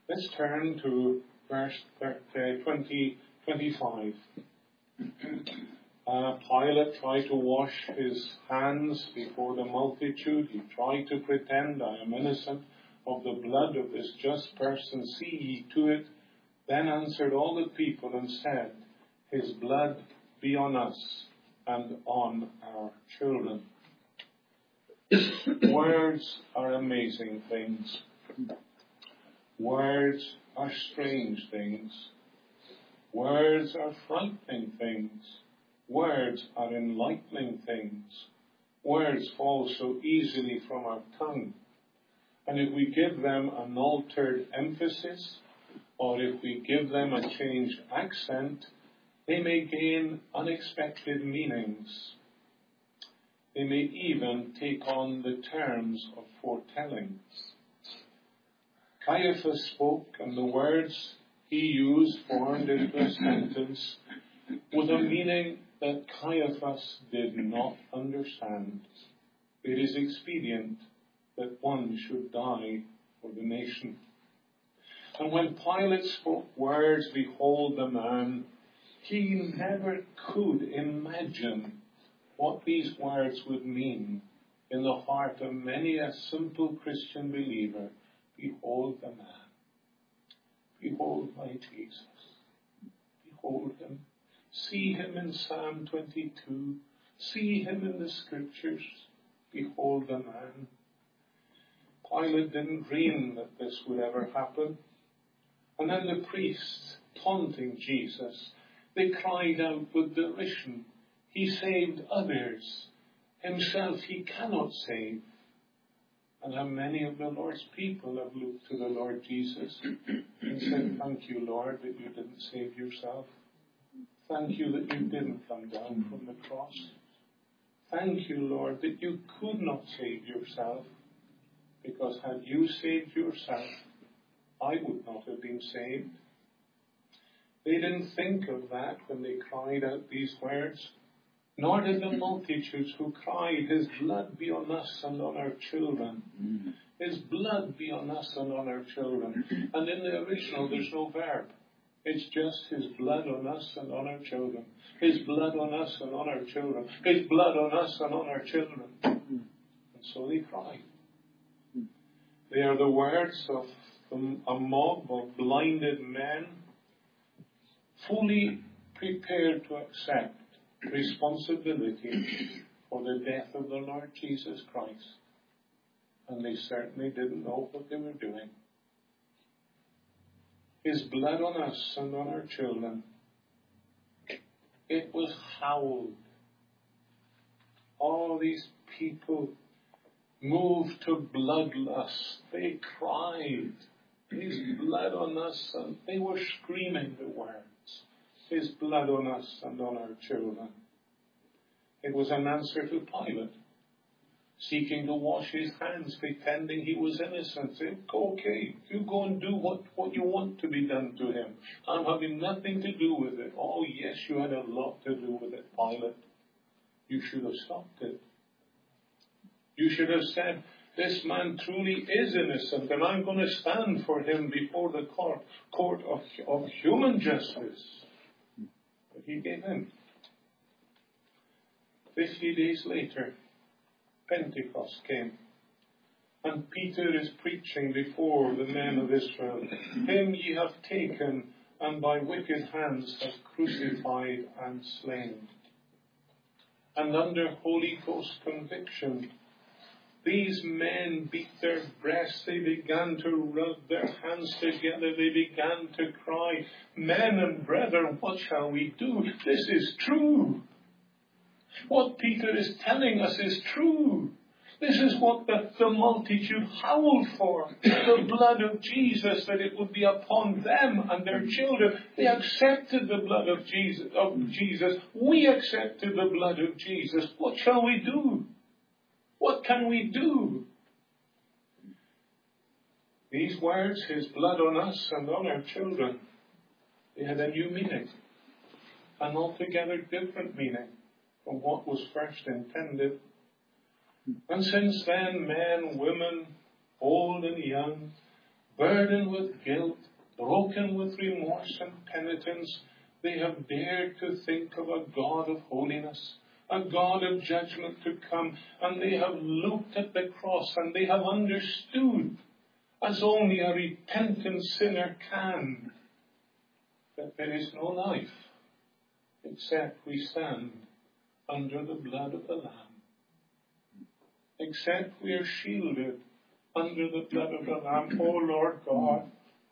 Let's turn to verse 25. Pilate tried to wash his hands before the multitude. He tried to pretend, I am innocent of the blood of this just person. See ye to it. Then answered all the people and said, his blood be on us and on our children. Words are amazing things. Words are strange things. Words are frightening things. Words are enlightening things. Words fall so easily from our tongue. And if we give them an altered emphasis, or if we give them a changed accent, they may gain unexpected meanings. They may even take on the terms of foretelling. Caiaphas spoke, and the words he used formed into a sentence with a meaning that Caiaphas did not understand. It is expedient that one should die for the nation. And when Pilate spoke words, behold the man, he never could imagine what these words would mean in the heart of many a simple Christian believer. Behold the man. Behold my Jesus. Behold him. See him in Psalm 22. See him in the Scriptures. Behold the man. Pilate didn't dream that this would ever happen. And then the priests, taunting Jesus, they cried out with derision, he saved others. Himself he cannot save. And how many of the Lord's people have looked to the Lord Jesus and said, thank you, Lord, that you didn't save yourself. Thank you that you didn't come down from the cross. Thank you, Lord, that you could not save yourself. Because had you saved yourself, I would not have been saved. They didn't think of that when they cried out these words. Nor did the multitudes who cried, his blood be on us and on our children. His blood be on us and on our children. And in the original, there's no verb. It's just his blood on us and on our children. His blood on us and on our children. His blood on us and on our children. And so they cried. They are the words of a mob of blinded men, fully prepared to accept responsibility for the death of the Lord Jesus Christ. And they certainly didn't know what they were doing. His blood on us and on our children. It was howled. All these people moved to bloodlust. They cried, his blood on us, and they were screaming the words. His blood on us and on our children. It was an answer to Pilate, seeking to wash his hands, pretending he was innocent. Saying, okay, you go and do what you want to be done to him. I'm having nothing to do with it. Oh yes, you had a lot to do with it, Pilate. You should have stopped it. You should have said, this man truly is innocent, and I'm going to stand for him before the court of human justice. But he gave in. 50 days later, Pentecost came, and Peter is preaching before the men of Israel. Him ye have taken, and by wicked hands have crucified and slain. And under Holy Ghost conviction, these men beat their breasts, they began to rub their hands together, they began to cry, men and brethren, what shall we do? This is true. What Peter is telling us is true. This is what the multitude howled for. The blood of Jesus, that it would be upon them and their children. They accepted the blood of Jesus. We accepted the blood of Jesus. What shall we do? What can we do? These words, his blood on us and on our children, they had a new meaning. An altogether different meaning from what was first intended. And since then, men, women, old and young, burdened with guilt, broken with remorse and penitence, they have dared to think of a God of holiness, a God of judgment to come, and they have looked at the cross and they have understood, as only a repentant sinner can, that there is no life except we stand under the blood of the Lamb, except we are shielded under the blood of the Lamb. Oh Lord God,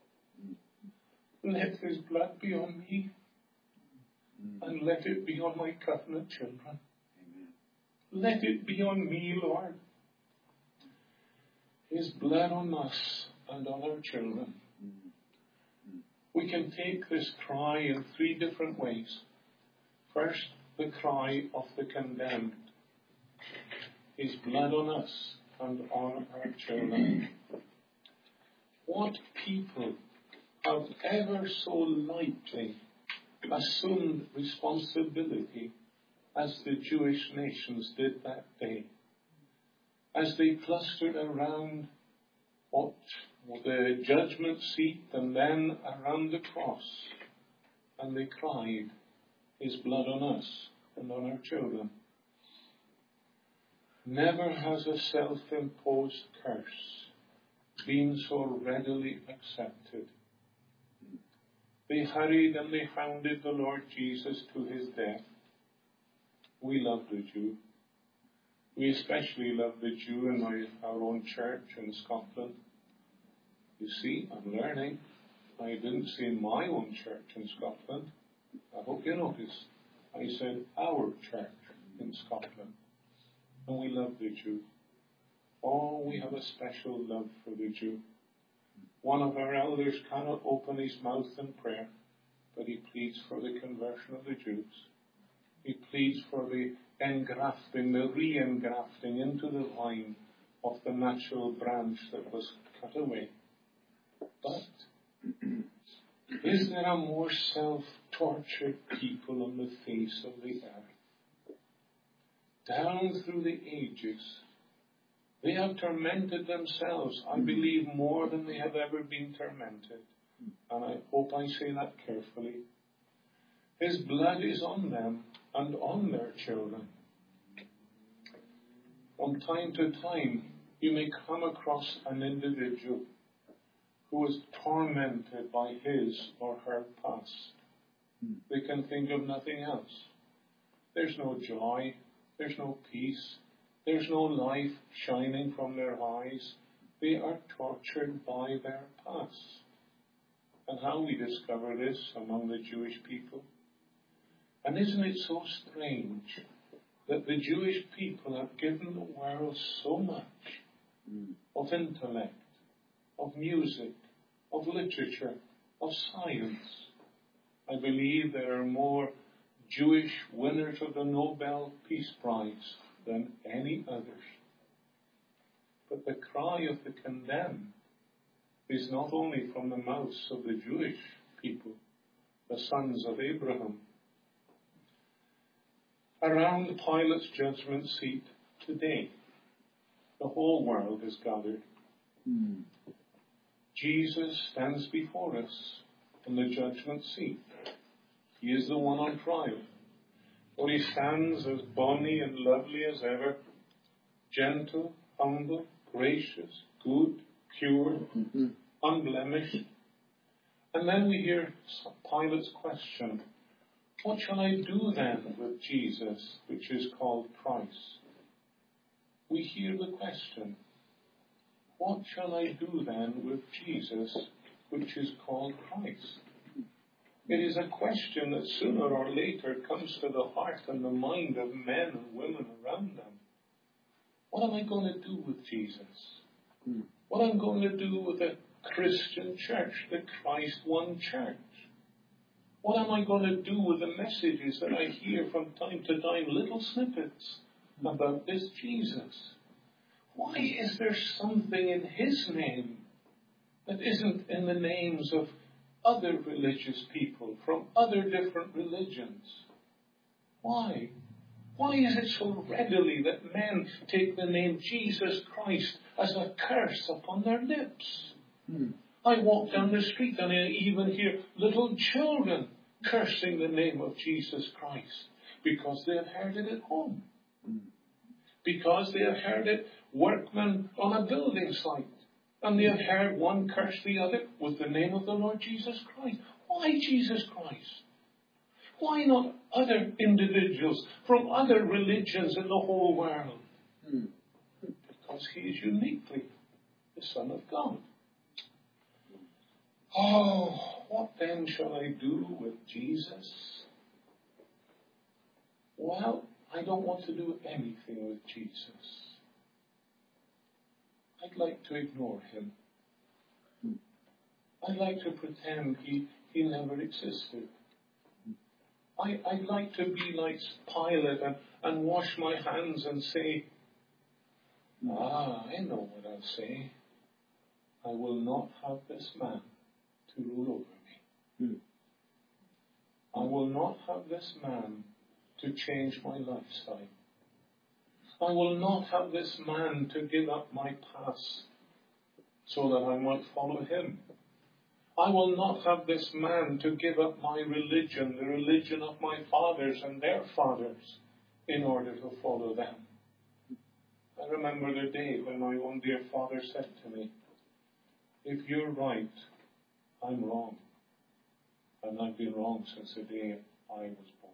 let His blood be on me, and let it be on my covenant children. Let it be on me, Lord. His blood on us and on our children. We can take this cry in three different ways. First, the cry of the condemned. His blood on us and on our children. What people have ever so lightly assumed responsibility as the Jewish nations did that day, as they clustered around the judgment seat and then around the cross, and they cried, His blood on us and on our children. Never has a self-imposed curse been so readily accepted. They hurried and they hounded the Lord Jesus to His death. We love the Jew. We especially love the Jew in our own church in Scotland. You see, I'm learning. I didn't say my own church in Scotland. I hope you noticed. I said our church in Scotland. And we love the Jew. Oh, we have a special love for the Jew. One of our elders cannot open his mouth in prayer, but he pleads for the conversion of the Jews. He pleads for the engrafting, the re-engrafting into the vine of the natural branch that was cut away. But is there a more self-tortured people on the face of the earth? Down through the ages, they have tormented themselves, I believe, more than they have ever been tormented. And I hope I say that carefully. His blood is on them and on their children. From time to time, you may come across an individual who is tormented by his or her past. They can think of nothing else. There's no joy. There's no peace. There's no life shining from their eyes. They are tortured by their past. And how we discover this among the Jewish people? And isn't it so strange that the Jewish people have given the world so much of intellect, of music, of literature, of science? I believe there are more Jewish winners of the Nobel Peace Prize than any others. But the cry of the condemned is not only from the mouths of the Jewish people, the sons of Abraham. Around Pilate's judgment seat today, the whole world is gathered. Jesus stands before us in the judgment seat. He is the one on trial. For he stands as bonny and lovely as ever, gentle, humble, gracious, good, pure, unblemished. And then we hear Pilate's question, what shall I do then with Jesus, which is called Christ? We hear the question, what shall I do then with Jesus, which is called Christ? It is a question that sooner or later comes to the heart and the mind of men and women around them. What am I going to do with Jesus? What am I going to do with the Christian church, the Christ one church? What am I going to do with the messages that I hear from time to time, little snippets about this Jesus? Why is there something in His name that isn't in the names of other religious people from other different religions? Why? Why is it so readily that men take the name Jesus Christ as a curse upon their lips? I walk down the street and I even hear little children cursing the name of Jesus Christ because they have heard it at home. Because they have heard it workmen on a building site. And they have heard one curse the other with the name of the Lord Jesus Christ. Why Jesus Christ? Why not other individuals from other religions in the whole world? Because he is uniquely the Son of God. Oh, what then shall I do with Jesus? Well, I don't want to do anything with Jesus. I'd like to ignore him. I'd like to pretend he never existed. I'd like to be like Pilate and wash my hands and say, I know what I'll say. I will not have this man to rule over me. I will not have this man to change my lifestyle. I will not have this man to give up my past so that I might follow him. I will not have this man to give up my religion, the religion of my fathers and their fathers, in order to follow them. I remember the day when my own dear father said to me, if you're right, I'm wrong. And I've been wrong since the day I was born.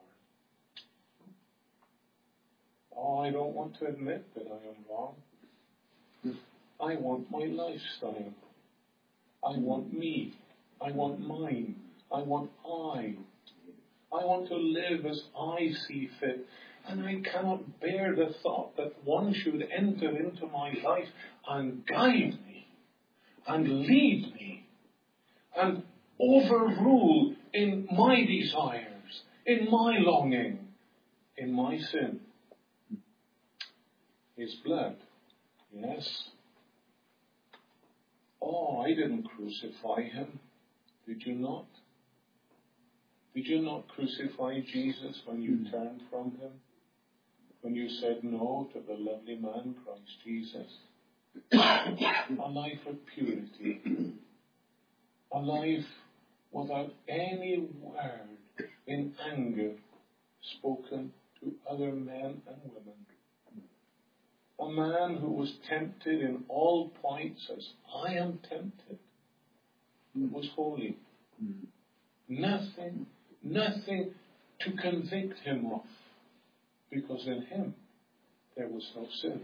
Oh, I don't want to admit that I am wrong. I want my lifestyle. I want me. I want mine. I want I. I want to live as I see fit. And I cannot bear the thought that one should enter into my life and guide me and lead me and overrule in my desires, in my longing, in my sin. His blood, yes. Oh, I didn't crucify him. Did you not? Did you not crucify Jesus when you turned from him? When you said no to the lovely man, Christ Jesus? A life of purity. A life without any word in anger spoken to other men and women. A man who was tempted in all points as I am tempted, was holy. Nothing to convict him of, because in him there was no sin.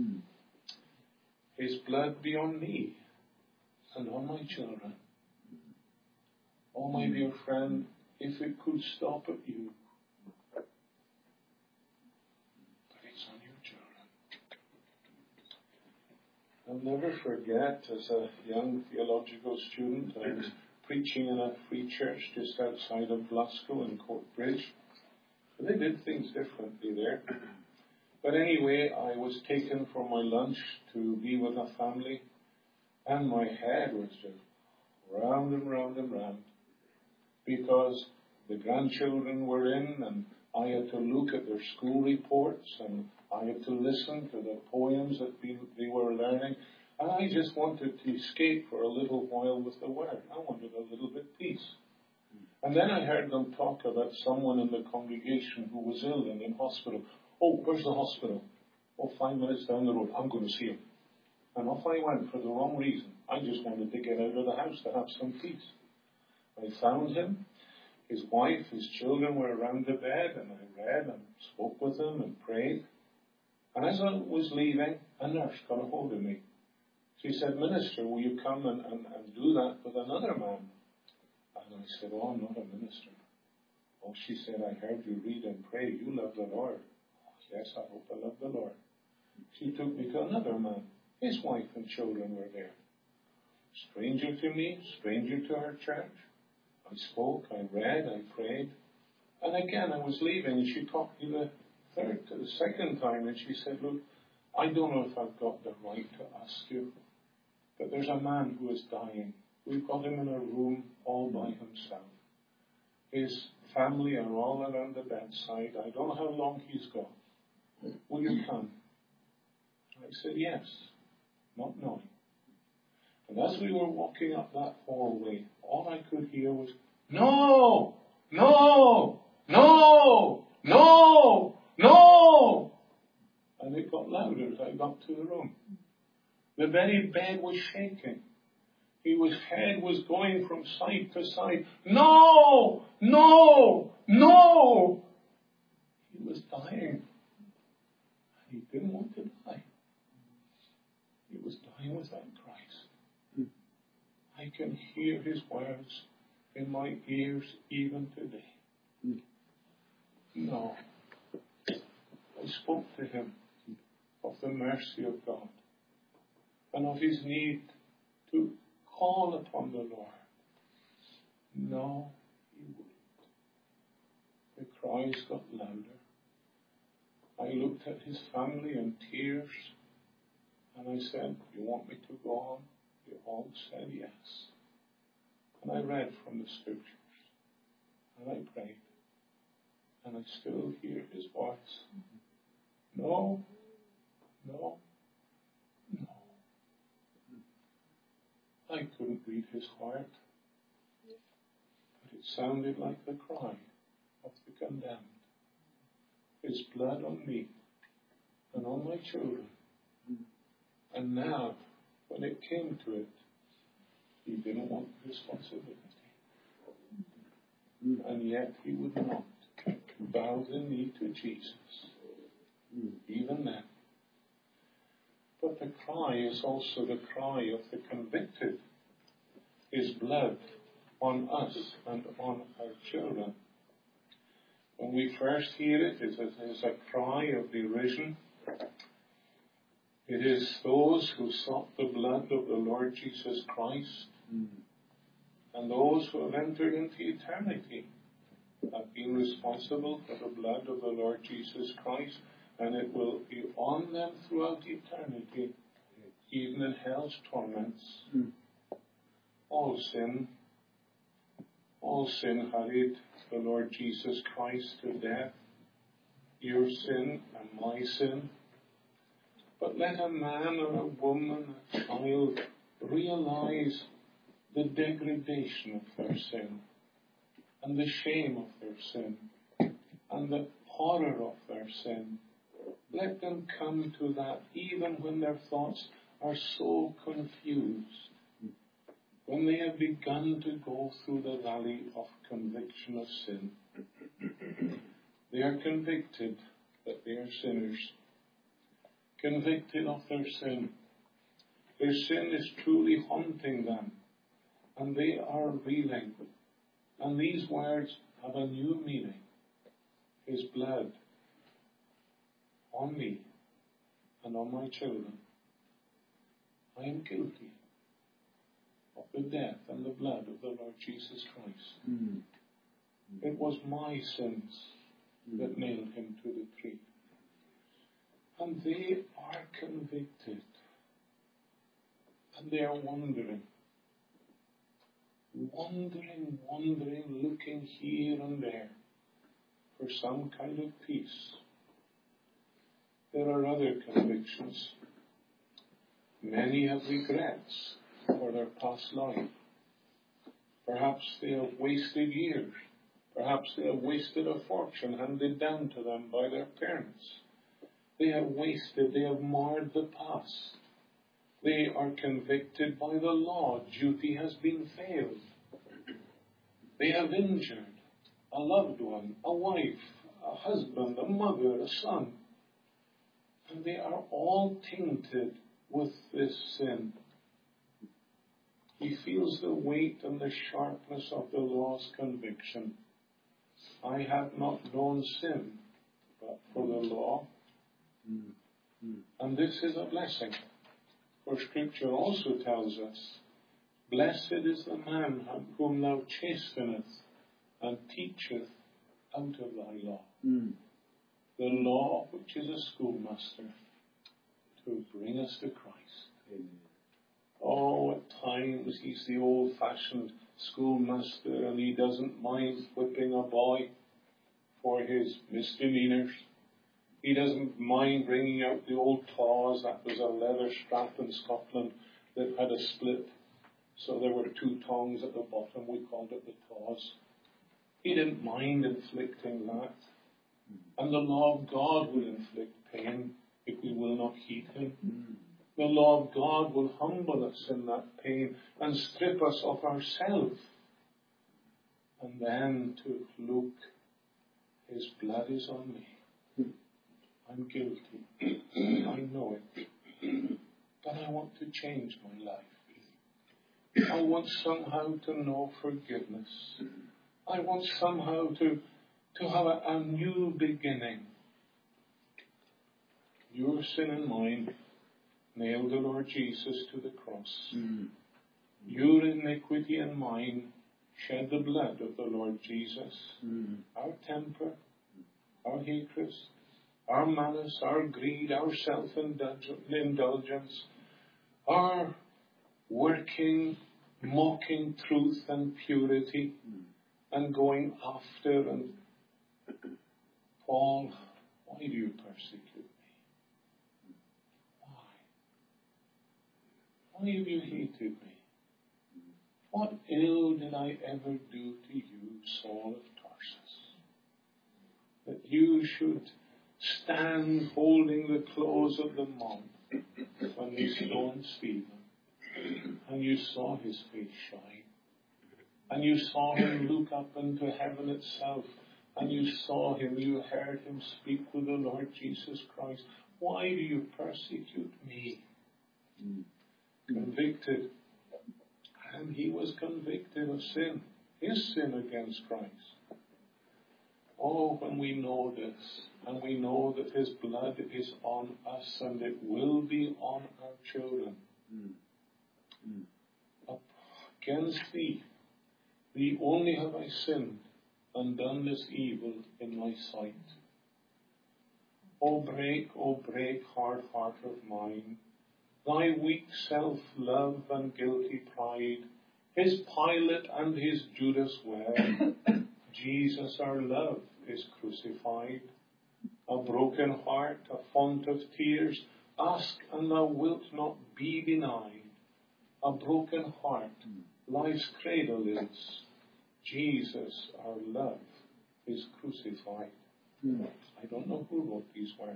His blood be on me and on my children. Oh, my dear friend, if it could stop at you, but it's on your children. I'll never forget, as a young theological student, I was preaching in a free church just outside of Glasgow in Courtbridge. They did things differently there. But anyway, I was taken for my lunch to be with a family, and my head was just round and round and round, because the grandchildren were in, and I had to look at their school reports, and I had to listen to the poems that they were learning, and I just wanted to escape for a little while with the Word. I wanted a little bit of peace. And then I heard them talk about someone in the congregation who was ill and in hospital. Oh, where's the hospital? Oh, 5 minutes down the road. I'm going to see him. And off I went for the wrong reason. I just wanted to get out of the house to have some peace. I found him. His wife, his children were around the bed, and I read and spoke with them and prayed. And as I was leaving, a nurse got a hold of me. She said, Minister, will you come and do that with another man? And I said, oh, I'm not a minister. Oh, she said, I heard you read and pray. You love the Lord. Oh, yes, I hope I love the Lord. She took me to another man. His wife and children were there. Stranger to me, stranger to her church. I spoke, I read, I prayed. And again, I was leaving, and she talked me the second time, and she said, look, I don't know if I've got the right to ask you, but there's a man who is dying. We've got him in a room all by himself. His family are all around the bedside. I don't know how long he's got. Will you come? I said, yes, not knowing. And as we were walking up that hallway, all I could hear was, "No! No! No! No! No!" And it got louder as I got to the room. The very bed was shaking. His head was going from side to side. "No! No! No!" He was dying. He didn't want to die. He was dying without Christ. I can hear his words in my ears even today. No. I spoke to him of the mercy of God and of his need to call upon the Lord. No, he wouldn't. The cries got louder. I looked at his family in tears, and I said, "You want me to go on?" They all said yes. And I read from the scriptures, and I prayed, and I still hear his voice. No, no, no. I couldn't read his heart, but it sounded like the cry of the condemned. His blood on me and on my children. And now, when it came to it, he didn't want responsibility. And yet he would not bow the knee to Jesus, even then. But the cry is also the cry of the convicted. His blood on us and on our children. When we first hear it, it is a cry of derision. It is those who sought the blood of the Lord Jesus Christ and those who have entered into eternity have been responsible for the blood of the Lord Jesus Christ, and it will be on them throughout eternity, even in hell's torments. All sin hurried the Lord Jesus Christ to death, your sin and my sin. But let a man or a woman, a child, realize the degradation of their sin, and the shame of their sin, and the horror of their sin. Let them come to that even when their thoughts are so confused, when they have begun to go through the valley of conviction of sin. They are convicted that they are sinners, convicted of their sin. Their sin is truly haunting them, and they are reeling. And these words have a new meaning. His blood on me and on my children. I am guilty of the death and the blood of the Lord Jesus Christ. It was my sins that nailed him to the tree. And they are convicted. And they are wondering, looking here and there for some kind of peace. There are other convictions. Many have regrets for their past life. Perhaps they have wasted years. Perhaps they have wasted a fortune handed down to them by their parents. They have marred the past. They are convicted by the law. Duty has been failed. They have injured a loved one, a wife, a husband, a mother, a son. And they are all tainted with this sin. He feels the weight and the sharpness of the law's conviction. I have not known sin, but for the law. And this is a blessing. For Scripture also tells us, blessed is the man whom thou chasteneth and teacheth out of thy law. The law which is a schoolmaster to bring us to Christ. Amen. Oh, at times he's the old-fashioned schoolmaster and he doesn't mind whipping a boy for his misdemeanors. He doesn't mind bringing out the old claws. That was a leather strap in Scotland that had a split. So there were two tongs at the bottom. We called it the tawse. He didn't mind inflicting that. And the law of God will inflict pain if we will not heed him. The law of God will humble us in that pain and strip us of ourselves. And then to look, his blood is on me. I'm guilty. I know it. But I want to change my life. I want somehow to know forgiveness. I want somehow to have a new beginning. Your sin and mine nailed the Lord Jesus to the cross. Your iniquity and mine shed the blood of the Lord Jesus. Our temper, our hatred, our malice, our greed, our self-indulgence, our working, mocking truth and purity, and going after and Paul, why do you persecute me? Why have you hated me? What ill did I ever do to you, Saul of Tarsus, that you should stand holding the clothes of the mob when they stoned Stephen, and you saw his face shine, and you saw him look up into heaven itself, and you saw him, you heard him speak with the Lord Jesus Christ. Why do you persecute me? Convicted. And he was convicted of sin, his sin against Christ. Oh, when we know this, and we know that his blood is on us, and it will be on our children. Against thee only have I sinned, and done this evil in thy sight. O break, hard heart of mine, thy weak self-love and guilty pride, his Pilate and his Judas were. Jesus our love is crucified. A broken heart, a fount of tears, ask and thou wilt not be denied. A broken heart, life's cradle is. Jesus our love is crucified. I don't know who wrote these words.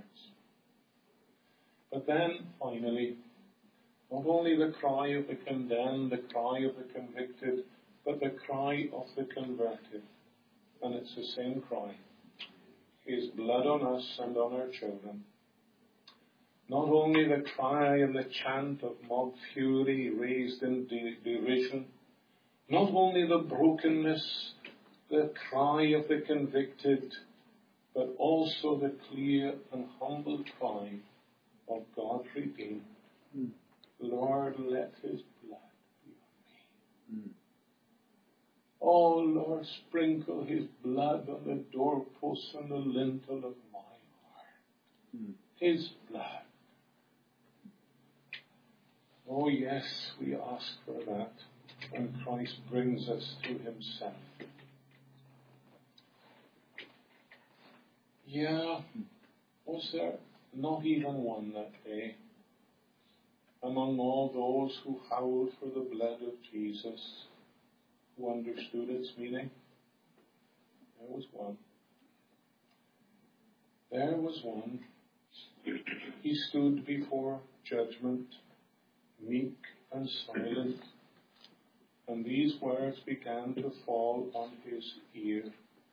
But then, finally, not only the cry of the condemned, the cry of the convicted, but the cry of the converted. And it's the same cry. His blood on us and on our children. Not only the cry and the chant of mob fury raised in derision, not only the brokenness, the cry of the convicted, but also the clear and humble cry of God redeemed. Lord, let his blood be on me. Oh, Lord, sprinkle his blood on the doorposts and the lintel of my heart. His blood. Oh, yes, we ask for that when Christ brings us to himself. Yeah, was there not even one that day among all those who howled for the blood of Jesus who understood its meaning? There was one. There was one. He stood before judgment, meek and silent, and these words began to fall on his ear.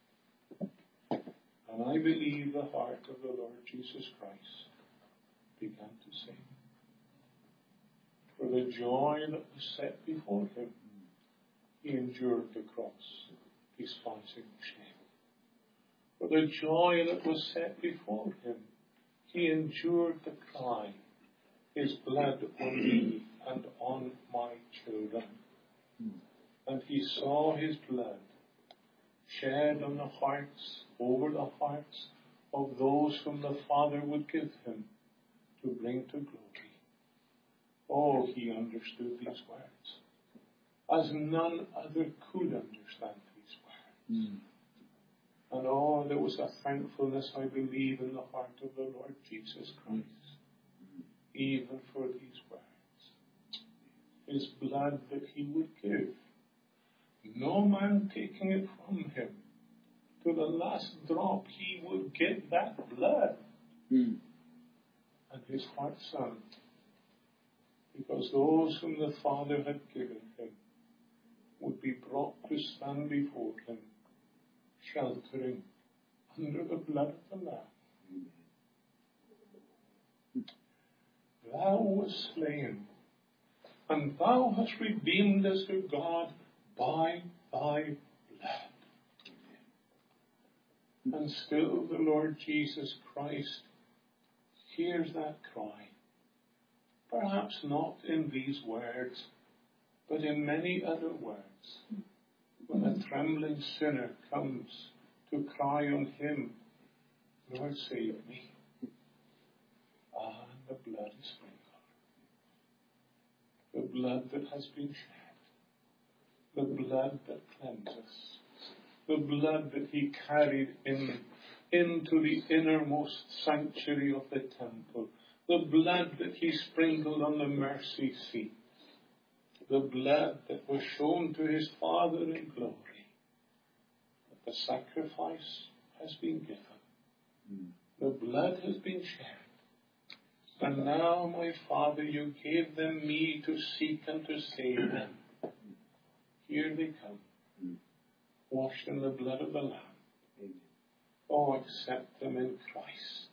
And I believe the heart of the Lord Jesus Christ began to sing. For the joy that was set before him, he endured the cross, despising shame. For the joy that was set before him, he endured the crime, his blood on me and on my children. And he saw his blood shed on the hearts, over the hearts of those whom the Father would give him to bring to glory. Oh, he understood these words as none other could understand these words. And oh, there was a thankfulness, I believe, in the heart of the Lord Jesus Christ, even for these words. his blood that he would give. No man taking it from him. To the last drop, he would give that blood. And his heart sank, because those whom the Father had given him would be brought to stand before him, sheltering under the blood of the Lamb. Thou wast slain, and thou hast redeemed us to God by thy blood. And still the Lord Jesus Christ hears that cry. Perhaps not in these words, but in many other words. When a trembling sinner comes to cry on him, Lord, save me. And the blood is sprinkled. The blood that has been shed. The blood that cleanses. The blood that he carried into the innermost sanctuary of the temple. The blood that he sprinkled on the mercy seat. The blood that was shown to his Father in glory. That the sacrifice has been given. The blood has been shed. And now, my Father, you gave them me to seek and to save them. Here they come, washed in the blood of the Lamb. Oh, accept them in Christ.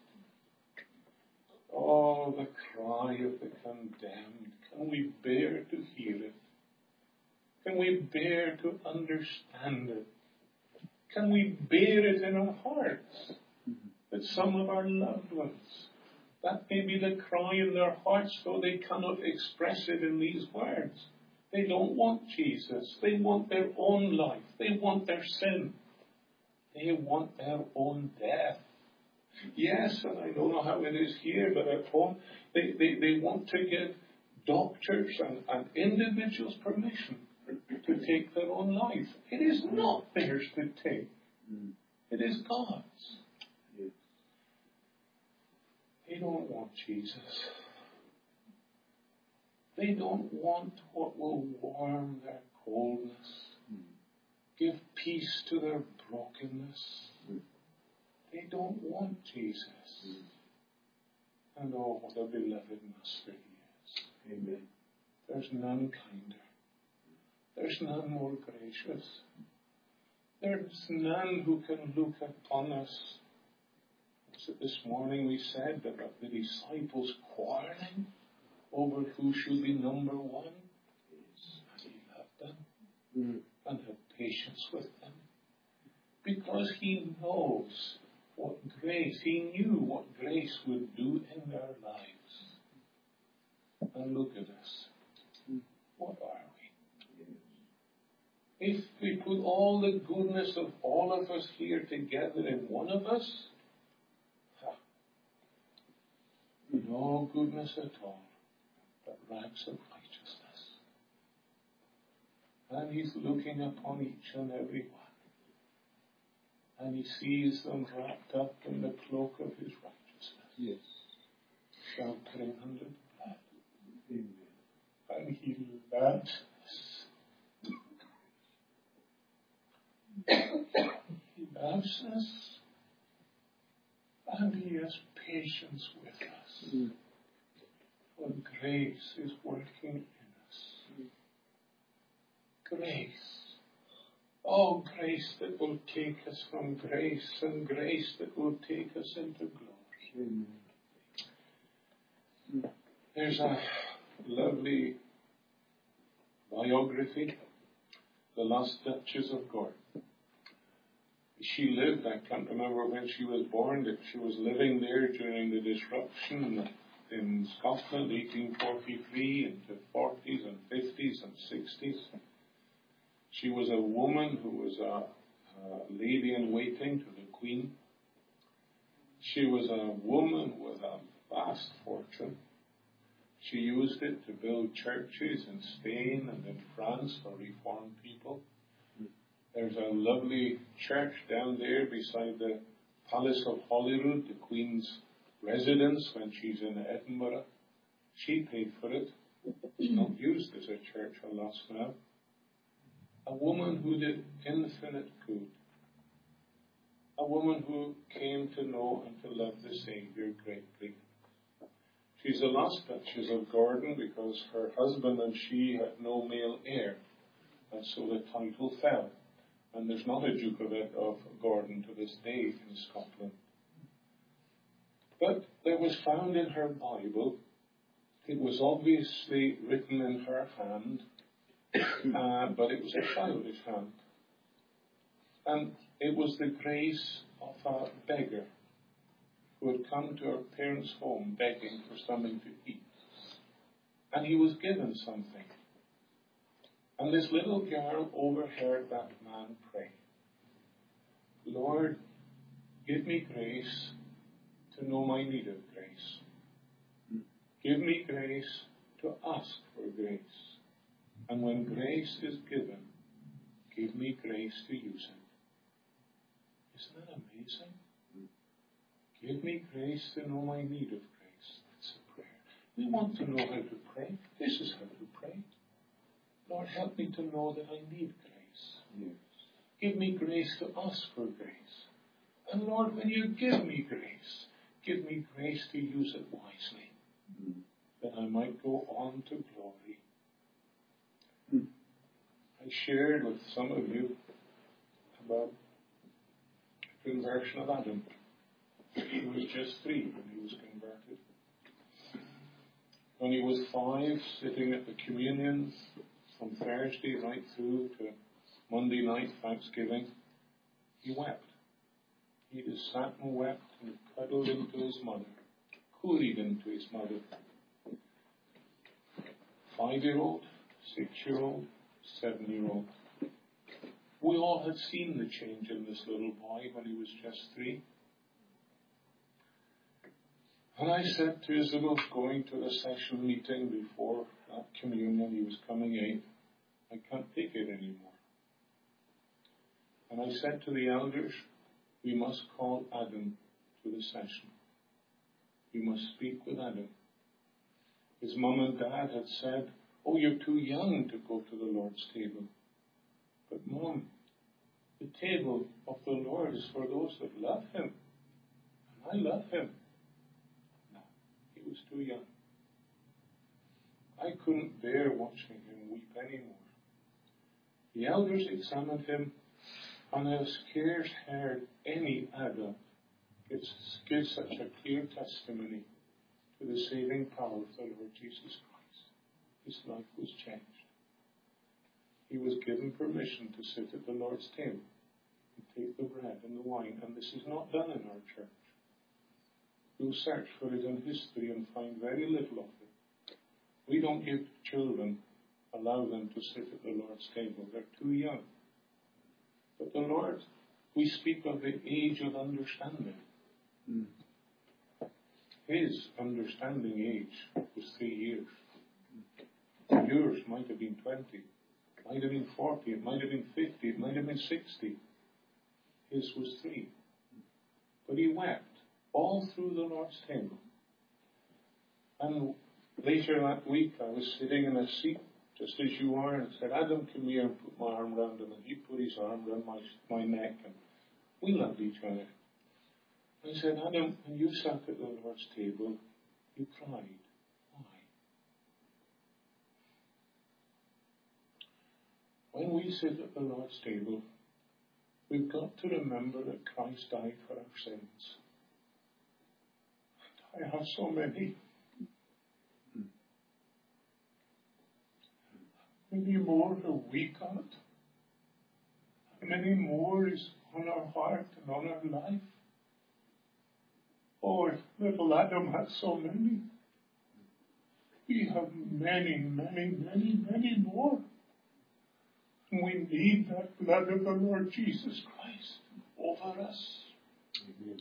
Oh, the cry of the condemned. Can we bear to hear it? Can we bear to understand it? Can we bear it in our hearts? That some of our loved ones, that may be the cry in their hearts, though they cannot express it in these words. They don't want Jesus. They want their own life. They want their sin. They want their own death. Yes, and I don't know how it is here, but at home, they want to give doctors and individuals permission to take their own life. It is not theirs to take. It is God's. They don't want Jesus. They don't want what will warm their coldness, give peace to their brokenness. They don't want Jesus. And oh, what a beloved Master he is. Amen. There's none kinder. There's none more gracious. There's none who can look upon us. Was it this morning we said about the disciples quarreling over who should be number one? And he loved them and had patience with them. Because he knows what grace, he knew what grace would do in their lives. And look at us. What are we? If we put all the goodness of all of us here together in one of us, no goodness at all, but rags of righteousness. And he's looking upon each and every one. And he sees them wrapped up in the cloak of his righteousness. Yes. Sheltering under the blood. Amen. And he loves us. He loves us. And he has patience with us. For grace is working in us. Grace. Oh, grace that will take us from grace, and grace that will take us into glory. There's a lovely biography, The Last Duchess of Gordon. She lived, I can't remember when she was born, but she was living there during the disruption in Scotland, 1843 into 40s and 50s and 60s. She was a woman who was a lady-in-waiting to the Queen. She was a woman with a vast fortune. She used it to build churches in Spain and in France for reformed people. There's a lovely church down there beside the Palace of Holyrood, the Queen's residence when she's in Edinburgh. She paid for it. It's not used as a church alas now. A woman who did infinite good. A woman who came to know and to love the Saviour greatly. She's the last Duchess of Gordon because her husband and she had no male heir, and so the title fell. And there's not a Duke of Gordon to this day in Scotland. But there was found in her Bible, it was obviously written in her hand, but it was a childish hand. And it was the grace of a beggar who had come to her parents' home begging for something to eat. And he was given something. And this little girl overheard that man pray, Lord, give me grace to know my need of grace. Give me grace to ask for grace. And when grace is given, give me grace to use it. Isn't that amazing? Give me grace to know my need of grace. That's a prayer. We want to know how to pray. This is how to pray. Lord, help me to know that I need grace. Yes. Give me grace to ask for grace. And Lord, when you give me grace to use it wisely, that I might go on to glory. I shared with some of you about the conversion of Adam. He was just 3 when he was converted. When he was 5, sitting at the communion from Thursday right through to Monday night, Thanksgiving, he wept. He just sat and wept and cuddled into his mother, coolied into his mother. 5-year-old, 6-year-old, 7-year-old. We all had seen the change in this little boy when he was just 3. And I said to us, going to the session meeting before that communion, he was coming in, I can't take it anymore. And I said to the elders, we must call Adam to the session. We must speak with Adam. His mum and dad had said, oh, you're too young to go to the Lord's table. But Mum, the table of the Lord is for those that love Him. And I love Him. No, he was too young. I couldn't bear watching him weep anymore. The elders examined him, and I was scarce heard any adult give such a clear testimony to the saving power of the Lord Jesus Christ. His life was changed. He was given permission to sit at the Lord's table and take the bread and the wine, and this is not done in our church. You'll search for it in history and find very little of it. We don't give children, allow them to sit at the Lord's table. They're too young. But the Lord, we speak of the age of understanding. His understanding age was 3 years. Yours might have been 20, might have been 40, it might have been 50, it might have been 60. His was 3. But he wept all through the Lord's table. And later that week, I was sitting in a seat just as you are, and I said, Adam, come here, and put my arm around him, and he put his arm around my neck, and we loved each other. I said, Adam, when you sat at the Lord's table, you cried. Why? When we sit at the Lord's table, we've got to remember that Christ died for our sins. And I have so many. Many more have we got? How many more is on our heart and on our life? Oh, if little Adam had so many, we have many, many, many, many more. And we need that blood of the Lord Jesus Christ over us. Amen.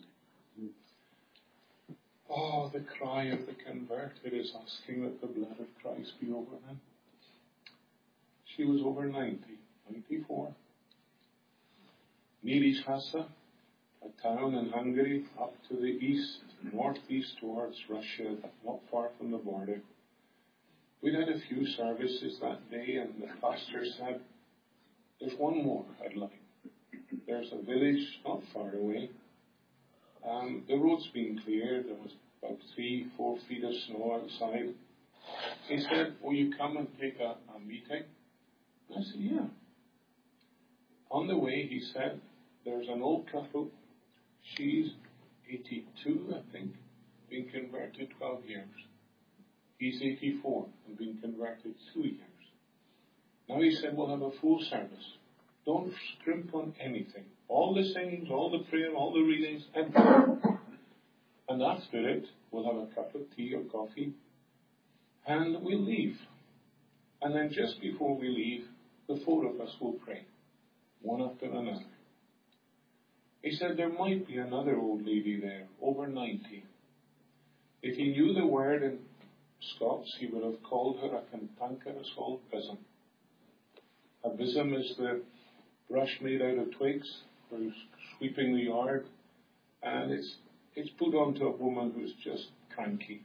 Oh, the cry of the converted is asking that the blood of Christ be over them. She was over 90, 94. Nyíregyháza, a town in Hungary up to the east, northeast towards Russia, not far from the border. We'd had a few services that day, and the pastor said, "There's one more I'd like. There's a village not far away. The road's been cleared. There was about 3-4 feet of snow outside." He said, "Will you come and take a meeting?" I said, "Yeah." On the way, he said, "There's an old couple. She's 82, I think, been converted 12 years. He's 84 and been converted 2 years. Now," he said, "we'll have a full service. Don't scrimp on anything. All the singings, all the prayer, all the readings, everything. And after it, we'll have a cup of tea or coffee, and we'll leave. And then just before we leave, the 4 of us will pray, one after another." He said there might be another old lady there, over 90. If he knew the word in Scots, he would have called her a cantankerous old besom. A besom is the brush made out of twigs for sweeping the yard, and it's put onto a woman who's just cranky.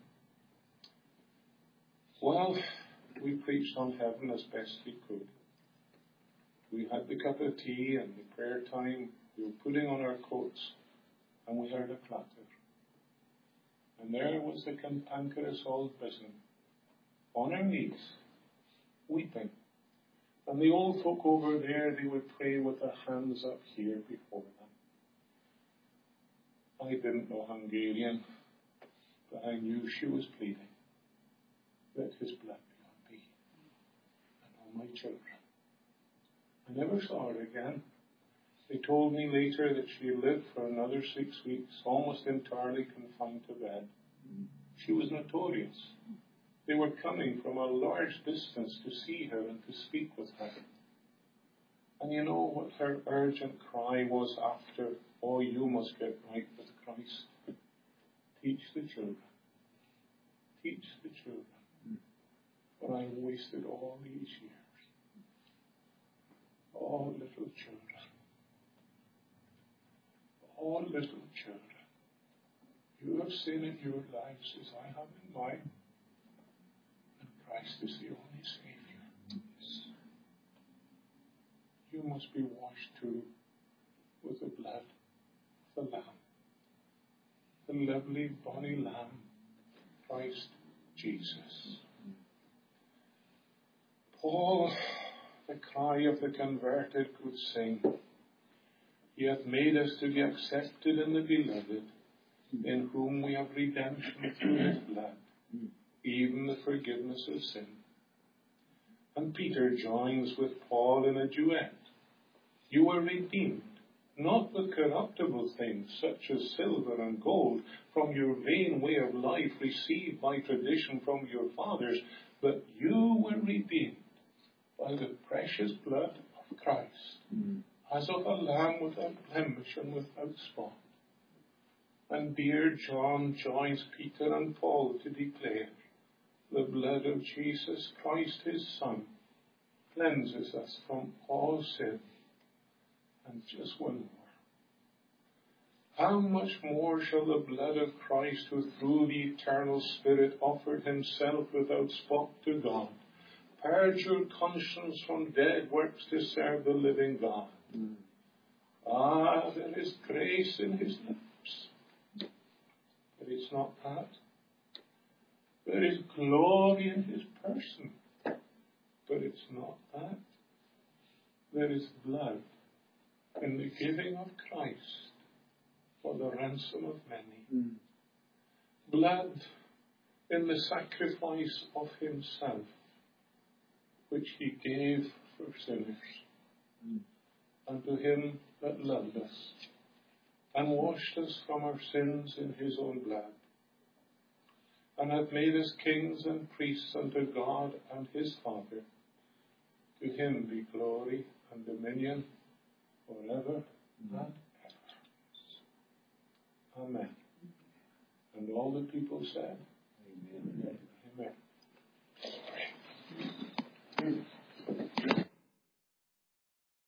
Well, we preached on heaven as best we could. We had the cup of tea and the prayer time. We were putting on our coats, and we heard a clatter. And there was the cantankerous old besom on her knees, weeping. And the old folk over there, they would pray with their hands up here before them. I didn't know Hungarian, but I knew she was pleading, "Let his blood be on me and on my children." I never saw her again. They told me later that she lived for another 6 weeks, almost entirely confined to bed. She was notorious. They were coming from a large distance to see her and to speak with her. And you know what her urgent cry was after, "Oh, you must get right with Christ. Teach the children. Teach the children. For I've wasted all these years." Oh, little children. Oh, little children. You have sin in your lives as I have in mine. And Christ is the only Savior. Yes. You must be washed too with the blood of the Lamb. The lovely bonny Lamb, Christ Jesus. Paul, the cry of the converted, could sing, "He hath made us to be accepted in the beloved, in whom we have redemption through his blood, even the forgiveness of sin." And Peter joins with Paul in a duet. "You were redeemed, not with corruptible things, such as silver and gold, from your vain way of life received by tradition from your fathers, but you were redeemed by the precious blood of Christ, as of a lamb without blemish and without spot." And dear John joins Peter and Paul to declare, "The blood of Jesus Christ, his Son, cleanses us from all sin." And just one more. How much more shall the blood of Christ, who through the eternal Spirit offered himself without spot to God, purge your conscience from dead works to serve the living God? There is grace in his lips. But it's not that. There is glory in his person. But it's not that. There is blood in the giving of Christ for the ransom of many. Blood in the sacrifice of himself, which he gave for sinners. And to him that loved us and washed us from our sins in his own blood, and hath made us kings and priests unto God and his Father. To him be glory and dominion forever and ever. Amen. And all the people said, Amen.